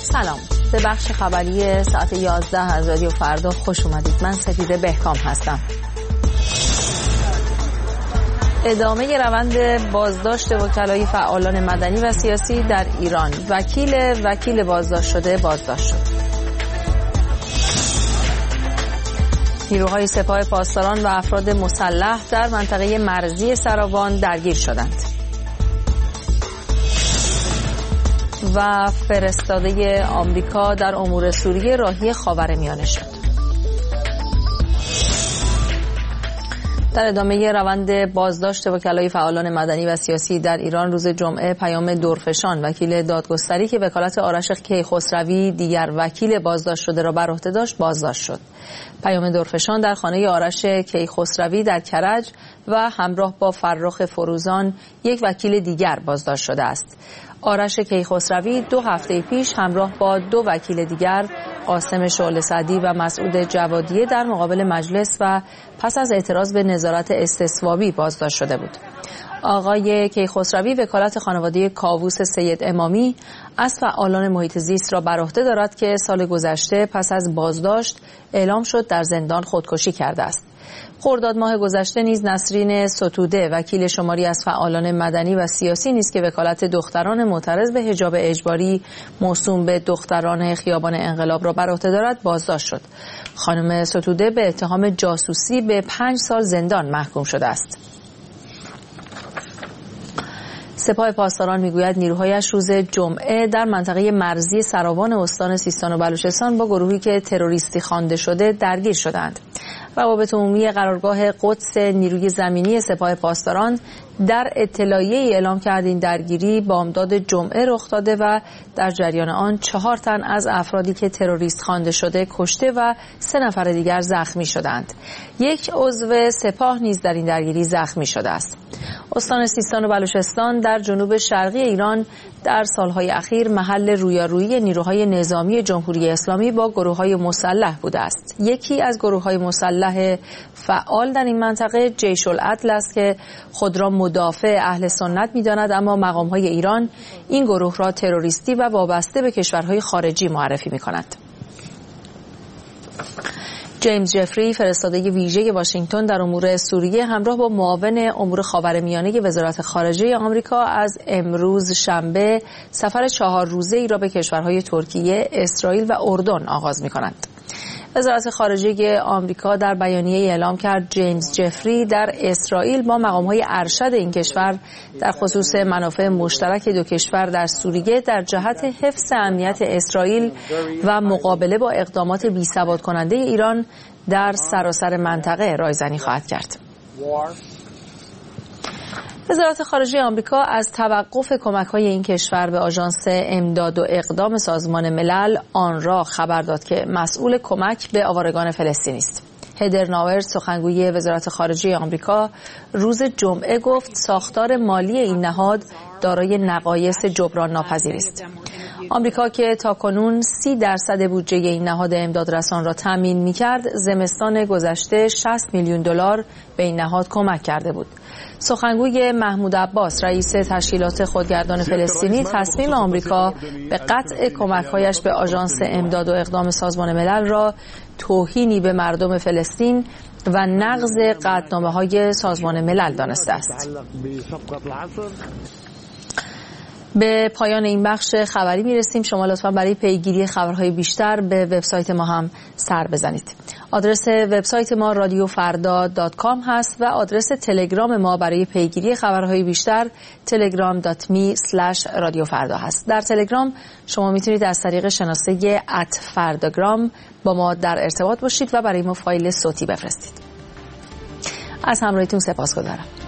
سلام، به بخش خبری ساعت 11 از رادیو فردا خوش اومدید. من سپیده بهکام هستم. ادامه روند بازداشت وکلای فعالان مدنی و سیاسی در ایران. وکیل بازداشت شده بازداشت شد. نیروهای سپاه پاسداران و افراد مسلح در منطقه مرزی سراوان درگیر شدند. و فرستاده آمریکا در امور سوریه راهی خاورمیانه شد. در ادامه روند بازداشت وکلای فعالان مدنی و سیاسی در ایران روز جمعه پیام درفشان وکیل دادگستری که وکالت آرش کیخسروی دیگر وکیل بازداشت شده را بر عهده داشت بازداشت شد. پیام درفشان در خانه آرش کیخسروی در کرج و همراه با فرخ فروزان یک وکیل دیگر بازداشت شده است. آرش کیخسروی 2 هفته پیش همراه با 2 وکیل دیگر قاسم شعله سعدی و مسعود جوادیه در مقابل مجلس و پس از اعتراض به نظارت استصوابی بازداشت شده بود. آقای کیخسروی وکالت خانواده کاووس سید امامی از فعالان محیط زیست را بر عهده دارد که سال گذشته پس از بازداشت اعلام شد در زندان خودکشی کرده است. خرداد ماه گذشته نیز نسرین ستوده وکیل شماری از فعالان مدنی و سیاسی نیز که وکالت دختران معترض به حجاب اجباری موسوم به دختران خیابان انقلاب را بر عهده دارد بازداشت شد. خانم ستوده به اتهام جاسوسی به 5 سال زندان محکوم شده است. سپاه پاسداران میگوید نیروهایش روز جمعه در منطقه مرزی سراوان استان سیستان و بلوچستان با گروهی که تروریستی خوانده شده درگیر شدند. روابط عمومی قرارگاه قدس نیروی زمینی سپاه پاسداران در اطلاعیه‌ای اعلام کرد این درگیری بامداد جمعه رخ داده و در جریان آن 4 تن از افرادی که تروریست خوانده شده کشته و 3 نفر دیگر زخمی شدند. 1 عضو سپاه نیز در این درگیری زخمی شده است. استان سیستان و بلوچستان در جنوب شرقی ایران در سالهای اخیر محل رویارویی نیروهای نظامی جمهوری اسلامی با گروه‌های مسلح بوده است. یکی از گروه‌های مسلح فعال در این منطقه جیش العدل است که خود را مدافع اهل سنت می‌داند، اما مقام‌های ایران این گروه را تروریستی و وابسته به کشورهای خارجی معرفی می‌کنند. جیمز جفری فرستاده ویژه واشنگتن در امور سوریه همراه با معاون امور خاورمیانه وزارت خارجه آمریکا از امروز شنبه سفر 4 روزه‌ای را به کشورهای ترکیه، اسرائیل و اردن آغاز می‌کنند. وزارت خارجه آمریکا در بیانیه اعلام کرد جیمز جفری در اسرائیل با مقام‌های ارشد این کشور در خصوص منافع مشترک 2 کشور در سوریه در جهت حفظ امنیت اسرائیل و مقابله با اقدامات بی‌ثبات کننده ایران در سراسر منطقه رایزنی خواهد کرد. وزارت خارجه آمریکا از توقف کمک‌های این کشور به آژانس امداد و اقدام سازمان ملل آن را خبر داد که مسئول کمک به آوارگان فلسطینی است. هدر ناور سخنگوی وزارت خارجه آمریکا روز جمعه گفت ساختار مالی این نهاد دارای نقایص جبران ناپذیری است. آمریکا که تاکنون 30% بودجه این نهاد امدادرسان را تامین می‌کرد، زمستان گذشته 60 میلیون دلار به این نهاد کمک کرده بود. سخنگوی محمود عباس رئیس تشکیلات خودگردان فلسطینی تصمیم آمریکا به قطع کمک‌هایش به آژانس امداد و اقدام سازمان ملل را توهینی به مردم فلسطین و نقض قطعنامه‌های سازمان ملل دانسته است. به پایان این بخش خبری میرسیم. شما لطفاً برای پیگیری خبرهای بیشتر به وبسایت ما هم سر بزنید. آدرس وبسایت ما radiofrda.com هست و آدرس تلگرام ما برای پیگیری خبرهای بیشتر telegram.me/radiofrda هست. در تلگرام شما میتونید از طریق شناسه @فرdagram با ما در ارتباط باشید و برای ما فایل صوتی بفرستید. از همراهیتون سپاسگزارم.